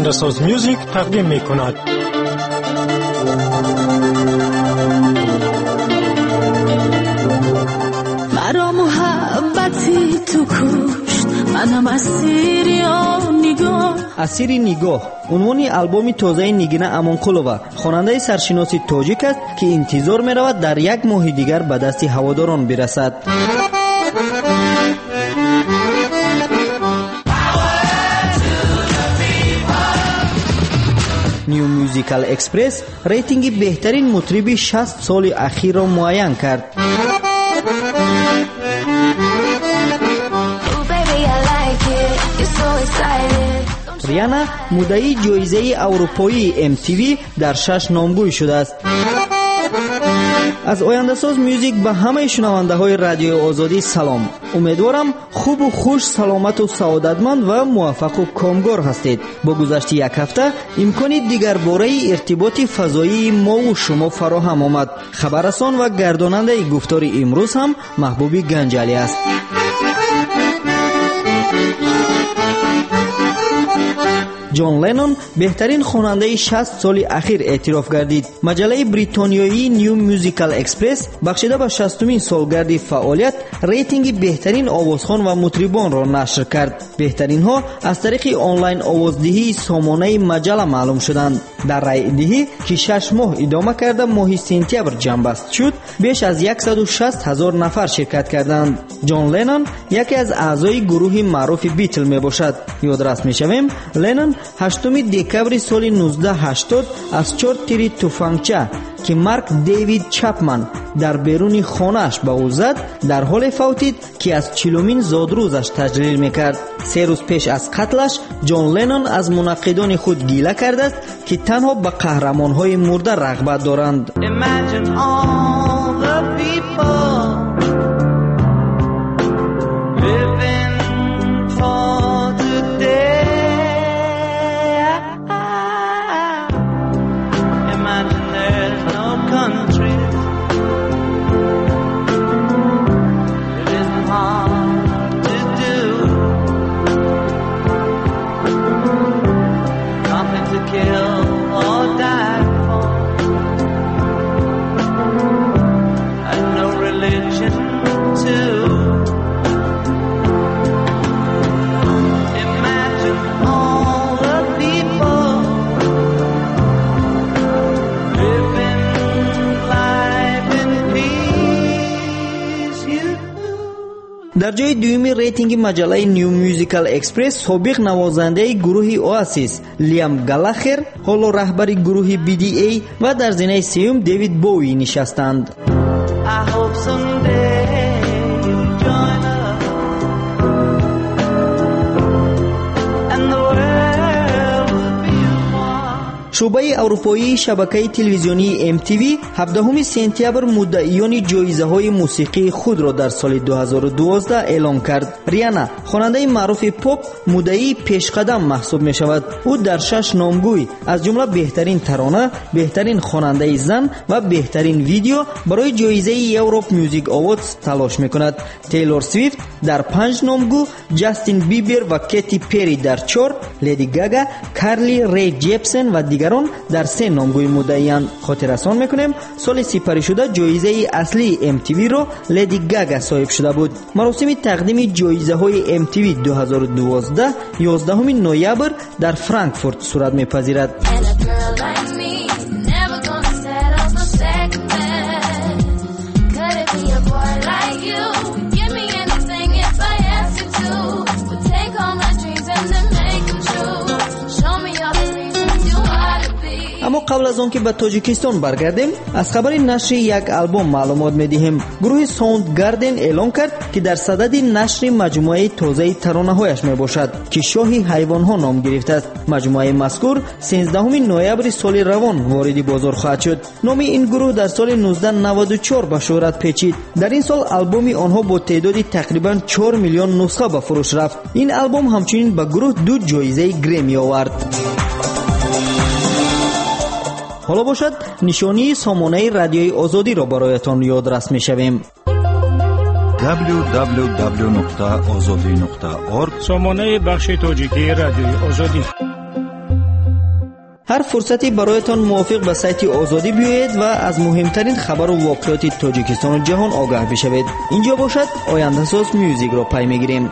آینده‌ساز میوزیک تقدیم می‌کند. مرا محبتی تو کشت، منم اسیر نگاه عنوان البوم تازه نگینه امانقلووا خواننده سرشناس تاجیک است که انتظار می‌رود در یک ماه دیگر به دست هواداران برسد. نیو موزیکال اکسپرس ریتینگ بهترین مطرب 60 سال اخیر را معین کرد. ریانا مدعی جایزه اروپایی MTV در 6 نامگوی شده است. از آینده‌ساز میوزیک به همه شنونده های رادیو آزادی سلام. امیدوارم خوب و خوش، سلامت و سعادتمند و موفق و کامگار هستید. با گذشت یک هفته امکانی دیگر باره ارتباط فضایی ما و شما فراهم آمد. خبررسان و گرداننده گفتار امروز هم محبوب گنجالی است. جان لنون بهترین خواننده 60 سال اخیر اعتراف گردید. مجله بریتانیایی نیو موزیکال اکسپرس بخشیده به 60مین سالگرد فعالیت ریتینگ بهترین آوازخوان و مطربان را نشر کرد. بهترین ها از طریق آنلاین آوازدهی سامانه مجله معلوم شدند. در رای دهی که 6 ماه ادامه کرده ماه سپتامبر جنبست شد، بیش از 160,000 نفر شرکت کردند. جان لنون یکی از اعضای گروه معروف بیتل می باشد. یادرس می شویم لنون 8 دکبر سال 1980 از 4 تیر تفنگچه که مارک دیوید چپمن در بیرون خانه‌اش به او زد در حال فوتید که از 40مین زادروزش تجلیل میکرد. 3 روز پیش از قتلش جان لنون از منقدان خود گیله کرده است که تنها به قهرمان‌های مرده رغبت دارند. در جای دومی ریتینگ مجله نیو موزیکال اکسپرس سابق نوازنده گروه اواسیس لیام گالاخر، حالا رهبر گروه BDA و در زینه سوم دیوید بووی نشستند. شعبه اروپایی شبکه تلویزیونی MTV 17 سپتامبر مدعیان جایزه های موسیقی خود را در سال 2012 اعلام کرد. ریانا خواننده معروف پاپ مدعی پیشقدم محسوب می شود. او در 6 نامگوی از جمله بهترین ترانه، بهترین خواننده زن و بهترین ویدیو برای جایزه یوروپ میوزیک آوردز تلاش می کند. تیلور سویفت در 5 نامگو، جاستین بیبر و کتی پری در 4، لیدی گاگا، کارلی ری جپسن و دیگران در 3 نامگوی مدعیان. خاطررسان میکنیم سال سپری شده جایزه اصلی MTV رو لیدی گاگا صاحب شده بود. مراسم تقدیم جایزه های MTV 2012 11 نوامبر در فرانکفورت صورت میپذیرد. اما قبل از آن که به تاجیکستان برگردیم از خبر نشر یک البوم معلومات میدهیم. گروه ساوند گاردن اعلام کرد که در صدد نشر مجموعه تازه ترانه‌هایش میباشد که شاهی حیوان‌ها نام گرفته است. مجموعه مذکور 13 نوامبر سال روان وارد بازار خواهد شد. نام این گروه در سال 1994 به شهرت پیچید. در این سال البوم آنها با تعدادی تقریبا 4 میلیون نسخه به فروش رفت. این البوم همچنین به گروه 2 جایزه گرمی آورد. حالا باشد نشانی سامانه رادیوی آزادی را برایتان یادرس می‌شویم. www.azadi.org سامانه بخش تاجیکی رادیوی آزادی. هر فرصتی برایتان موافق به سایت آزادی بیایید و از مهمترین خبر و واقعات تاجیکستان و جهان آگاه بشوید. اینجا باشد آینده ساز میوزیک را پی میگیریم.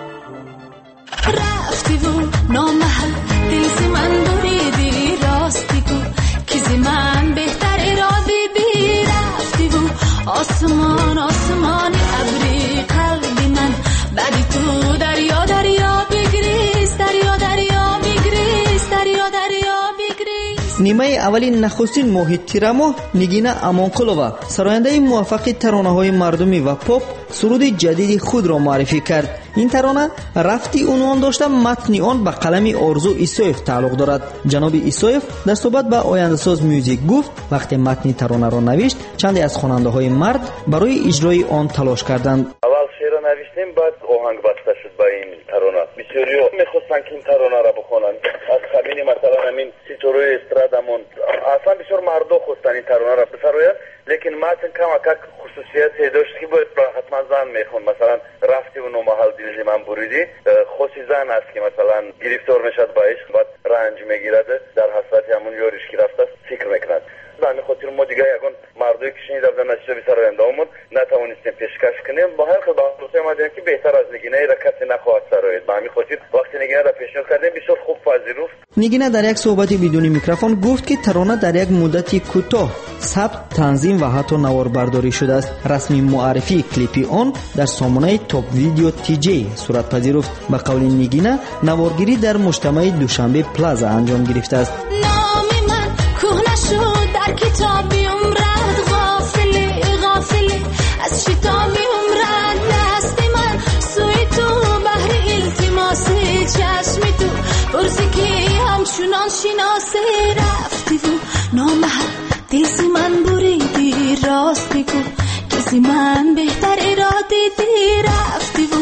رفتی و نامحل دل من بریدی، راستی کو کسی من بهتر را دیدی. رفتی و آسمان آسمانی ابری قلبی من، بعدی تو دریا دریا بگریز، دریا دریا بگریز، دریا دریا بگریز. نیمه اولین نخستین ماه تیر ماه نگینا امانقلووا سراینده موفق ترانه‌های مردمی و پاپ سرود جدید خود را معرفی کرد. این ترانه رفتی عنوان داشته، متن آن به قلم آرزو ایسایف تعلق دارد. جناب ایسایف در صحبت با آینده ساز میوزیک گفت وقتی متن ترانه را نوشت چندی از خواننده مرد برای اجرای آن تلاش کردند. اول شعر را نوشتیم، بعد آهنگ بسته شد با این ترانه. بسیاری میخواستن که این ترانه را بخونند، از قبیل مثلا همین سیتوروی استرادمون، اصلا بسیار مردم خواستن این ترانه را بسراید، لیکن متن کمک خصوصیتی داشت که باید حتما زن میخون. مثلا رفتی و نومحل دل من بریدی، خوشی زن است که مثلا گرفتار میشد با عشق، بعد رنج میگیرد، در حسرت همون یارش که رفته فکر میکند. به همین خاطر ما دیگه یکون مردوی که شنید رفتن نتیجه بسراینده آمد نتوانستیم پیشکش کنیم. با هر خود بحث آمدیم که بهتر از نگینه را کسی نخواهد سراید. به همین خاطر وقتی نگینه را پیشنهاد کردیم بسیار خوب پذیرفت. نگینه در یک صحبت بدون میکروفون گفت که ترانه در یک مدتی کوتاه ثبت، تنظیم و حتی نواربرداری شده است. رسمی معرفی کلیپی آن در سامانه تاپ ویدیو تی جی صورت پذیرفت. به قول نگینه نوارگیری در مجتمع دوشنبه پلازا انجام گرفته است. نامی من کهنه شد در کتابی عمرت، غافلی غافلی از شتابی عمرت. دستی من سوی تو بحر التماسی، چشمی تو برزی که همچنان شناسی. رفتی و نامحل دل من بریدی، راست بگو کسی من بهتر را دیدی. رفتی و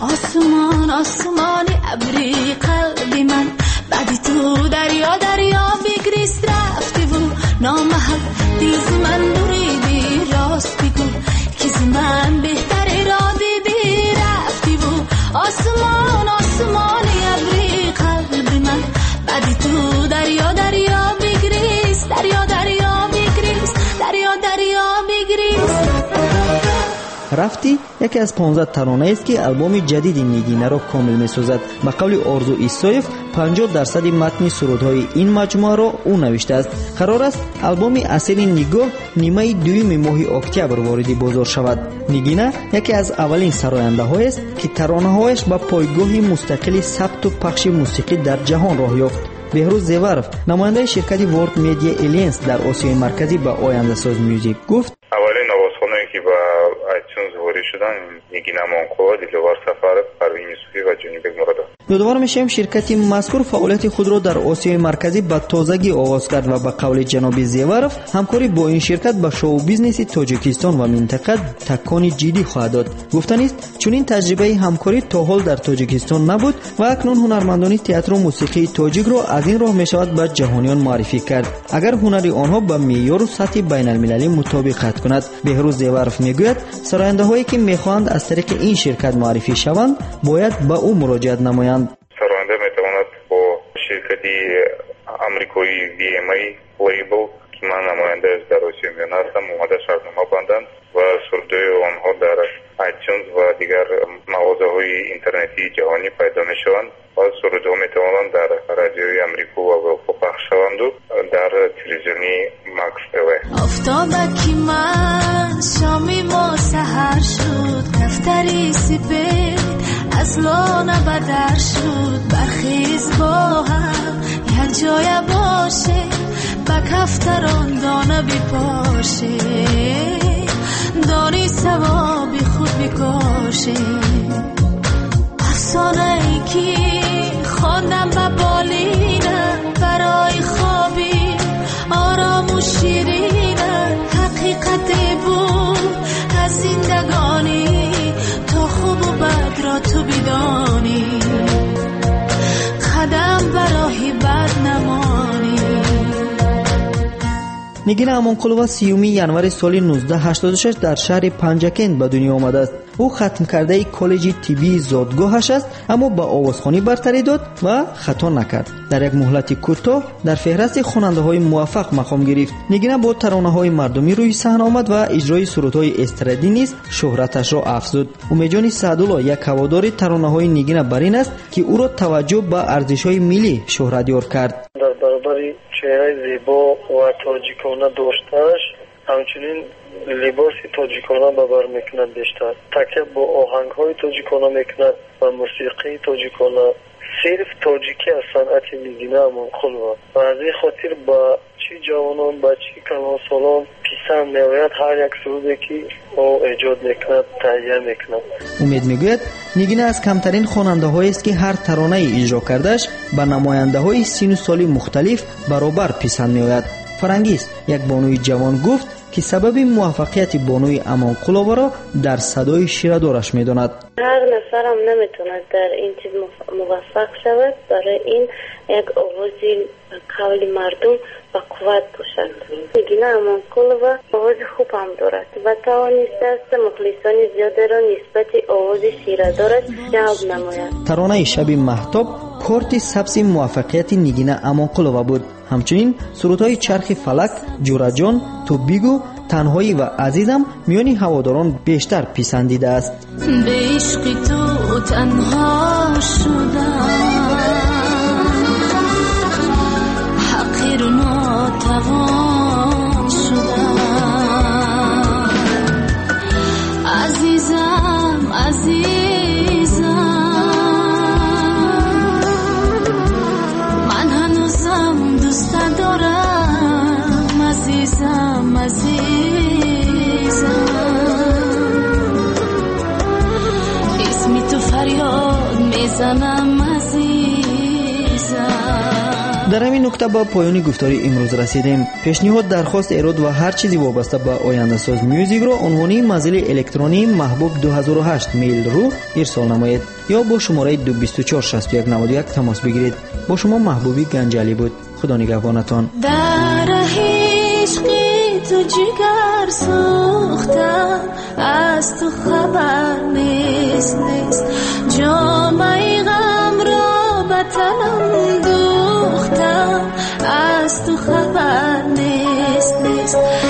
آسمان آسمانی ابری قلبی من، بعدی تو دریا دریا بگریز. رفتی و نامحل دل من بریدی، راست بگو کسی من بهتر را دیدی. رفتی و آسمان آسمانی ابری قلبی من، بعدی تو دریا دریا بگریز، دریا دریا بگریز، دریا دریا بگریز. رفتی یکی از 15 ترانه است که آلبوم جدید نگینه را کامل می‌سازد. به قول آرزو ایسایف 50% متن سرودهای این مجموعه را او نوشته است. قرار است آلبوم اصلی نگاه نیمه دوم ماه اکتبر وارد بازار شود. نگینه یکی از اولین سراینده‌ها است که ترانه‌هایش با پایگاه مستقل ثبت و پخش موسیقی در جهان راه یافت. بهروز زیورف نماینده شرکت ورلد میدیا الینس در آسیای مرکزی با آینده ساز میوزیک گفت اولین نوازخوانایی که با آیتیونز وارد شدن نگینه امانقلووا، دلوار سفر، پروین یوسفی و جونی بیگ مراد. یادآور میشیم شرکت مذکور فعالیت خود را در آسیای مرکزی به تازگی آغاز کرد و به قول جناب زیورف همکاری با این شرکت به شو بیزنس تاجیکستان و منطقه تکان جدی خواهد داد. گفتن است چون این تجربه همکاری تا حال در تاجیکستان نبود و اکنون هنرمندان تئاتر و موسیقی تاجیک را از این راه میشود به جهانیان معرفی کرد اگر هنر آنها به معیار و سطح بین المللی مطابقت کند. بهروز زیورف میگوید سراینده هایی که میخواهند از طریق این شرکت معرفی شوند باید به او مراجعت نمایند. سراینده میتواند با شرکتی آمریکایی VMA لیبل که من نماینده از در آسیا میانه هستم اومده شرطنامه بندند و سرودهای آنها در آیتیونز و دیگر مغازه‌های اینترنتی جهانی پیدا میشوند و سرودها میتوانند در رادیوی آمریکا و اروپا پخش شوند و در تلویزیونی ماکس تیوی. آفتابکی من شامی ما سحر شد، دفتری سپید از لانه بدر شد. برخیز با هم یک جای باشه با کفتران دانه بپاشه، دانی ثوابی خود بکاشه. افسانه ای که خواندم به بالینه برای خوابی آرام و شیرینه، حقیقتی بود از زندگانی تا خوب و بد را تو بدانی، قدم برای بد نمانی. نگین امانقلووا 30 ینور سال 1986 در شهر پنجکند به دنیا آمده است. او ختم کرده کالج طبی زادگاهش است، اما با آوازخوانی برتری داد و خطا نکرد. در یک مهلت کوتاه در فهرست خواننده‌های موفق مقام گرفت. نگین با ترانه‌های مردمی روی صحنه آمد و اجرای سرودهای استرادی نیز شهرتش را افزود. امیدجان سعدالله یک هوادار ترانه‌های نگین برین است که او را توجه به ارزش‌های ملی شهرت یار کرد. در برابر چهره زیبا و تاجیکانه داشته‌اش همچنین لباس تاجیکانه به بر میکند، بیشتر تکیه با آهنگ‌های تاجیکانه میکند و موسیقی تاجیکانه. صرف تاجیکی از صنعت نگین امانقلووا و از این خاطر با چی جوانان با چی کلانسالان پسند میآید هر یک سرودی که او ایجاد میکند تهیه میکند. امید میگوید نگین از کمترین خواننده‌هایی است که هر ترانه اجرا کردهش به نماینده‌های سن و سال مختلف برابر پسند میآید. فرانگیز یک بانوی جوان گفت که سبب موفقیت بانوی امانقلووا را در صدای شیردارش می‌داند. هر نفرم نمیتونه در این چیز موفق شود، برای این یک آوازی قول مردم با قوت باشد. نگین امانقلووا آواز خوب هم دارد و توانسته است مخلصان زیاده را نسبت آواز شیردارش جلب نماید. ترانه شب مهتاب کارت سبز موفقیت نگین امانقلووا بود. همچنین سرودهای چرخ فلک، جورجان، تو بیگو، تنهایی و عزیزم میانی هواداران بیشتر پسندیده است. به عشق تو تنها شدم، حقیر و ناتوان شدم. عزیزم عزیزم، من هنوزم دوست دارم. عزیزم عزیزم، اسمی تو فریاد میزنم عزیزم. در همین نکته با پایان گفتاری امروز رسیدیم. پیشنهاد، درخواست، ایراد و هر چیزی وابسته به آینده ساز میوزیک را عنوانی منزل الکترونی محبوب 2008 میل رو ارسال نمایید یا با شماره 2246191 تماس بگیرید. با شما محبوبی گنجالی بود. خدا نگهبانتان. در عشقی تو جگر سوختم، از تو خبر نیست جامعه غم را به تنم دوختم، از تو خبر نیست